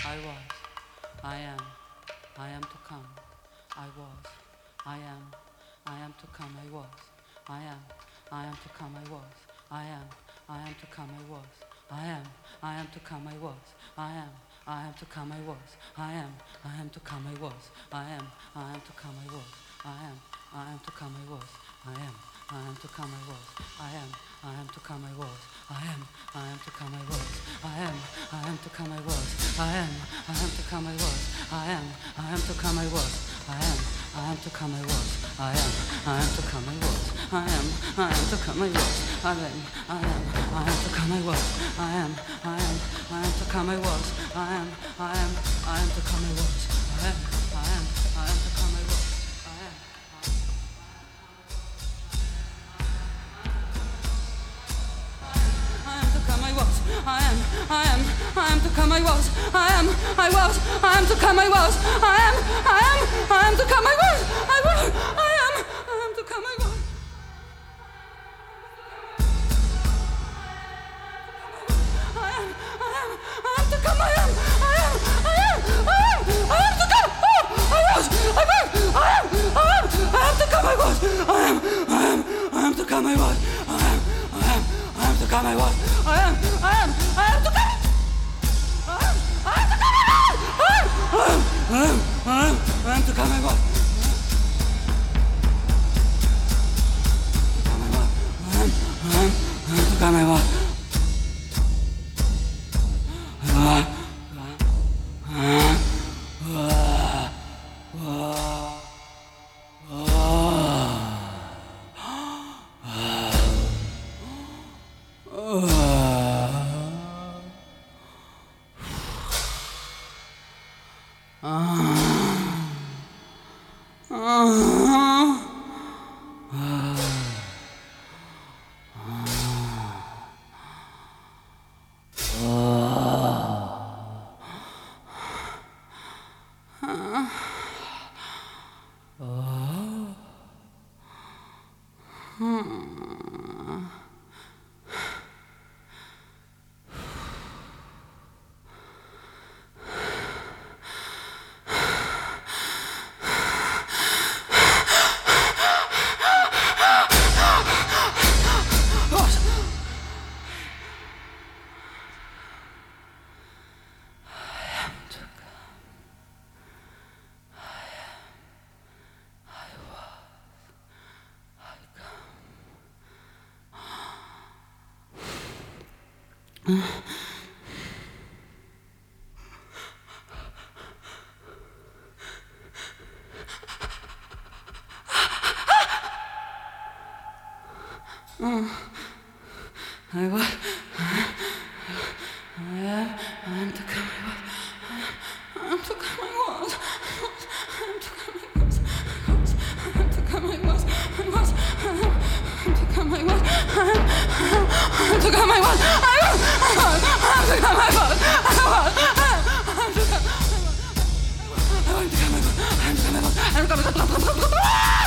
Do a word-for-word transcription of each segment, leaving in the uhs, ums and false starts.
I was, I am, I am to come. I was, I am, I am to come. I was, I am, I am to come. I was, I am, I am to come. I was, I am, I am to come. I was, I am, I am to come. I was, I am, I am to come. I was, I am, I am to come. I was, I am, I am to come. I was, I am, I am to come. I was, I am, I am to come. I was, I am, I am to come. I was, I am, I am to come. I was, I am, I am to come. I was, I am, I am to come. I was, I am, I am to come. I was, I am, I am to come. I was, I am, I am to come. I was, I am, I am, I am to come. I was, I am, I am, I am to come. I was, I am, I am, I am to come. I was, I am, I am, I am to come. I was, I am. I am, I am, I am to come. I was, I am, I was, I am to come. I was, I am, I am, I am to come. I was, I was, I am, I am to come. I was. I am, I am, I am to come. I am, I am, I am, I am, I am to come. Oh, I was, I was, I am, I am, I am to come. I was, I am, I am, I am to come. I was, I am, I am, I am to come. I was, I am, I am, I am to come. I am, I am to come. I am, I am, I am, I am, I am to come. I was. I am, I am, I am to come. I was. I was, I am, I am to come. I am to come. I was, I am to come. I was, I am to come. I was, I was, I am to come. I was, I am, I am to come. I was, I was, I am to come. I was, I was, I am to come. I am to come. I was, I am to come. I was, I am to come. I was.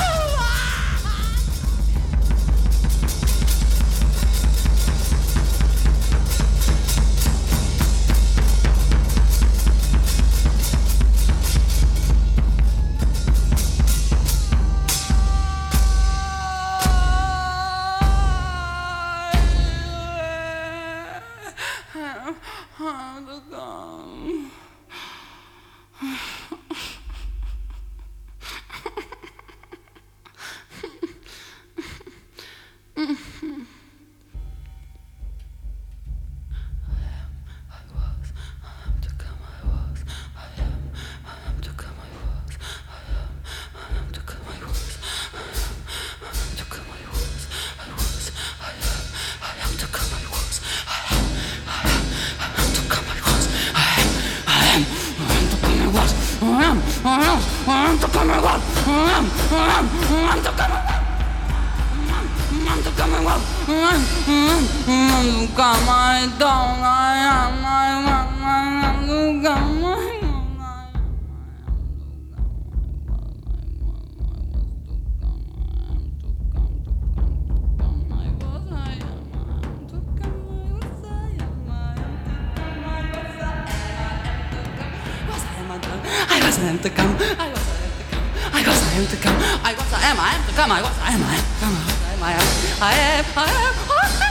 Come on, don't I am, I am, I am, come on. was, I am to come. I was, I am to come. I was, I am to come. I was, I am, I am to come. I was, I am, I am to come. I am, I am, I am, I am.